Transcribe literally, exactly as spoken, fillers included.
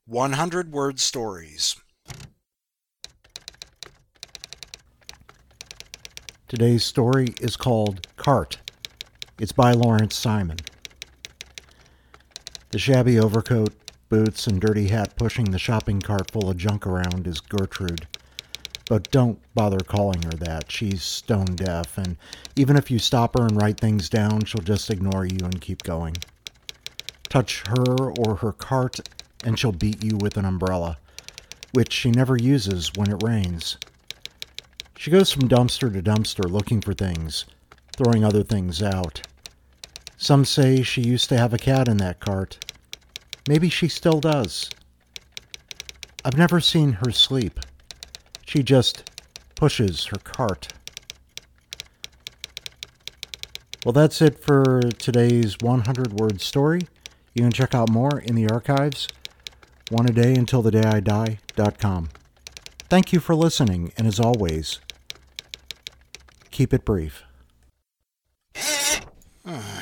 one hundred word stories. Today's story is called Cart. It's by Lawrence Simon. The shabby overcoat, boots, and dirty hat pushing the shopping cart full of junk around is Gertrude. But don't bother calling her that. She's stone deaf, and even if you stop her and write things down, she'll just ignore you and keep going. Touch her or her cart, and she'll beat you with an umbrella, which she never uses when it rains. She goes from dumpster to dumpster looking for things, throwing other things out. Some say she used to have a cat in that cart. Maybe she still does. I've never seen her sleep. She just pushes her cart. Well, that's it for today's one hundred word story. You can check out more in the archives, one a day until the day I die dot com. Thank you for listening, and as always, keep it brief.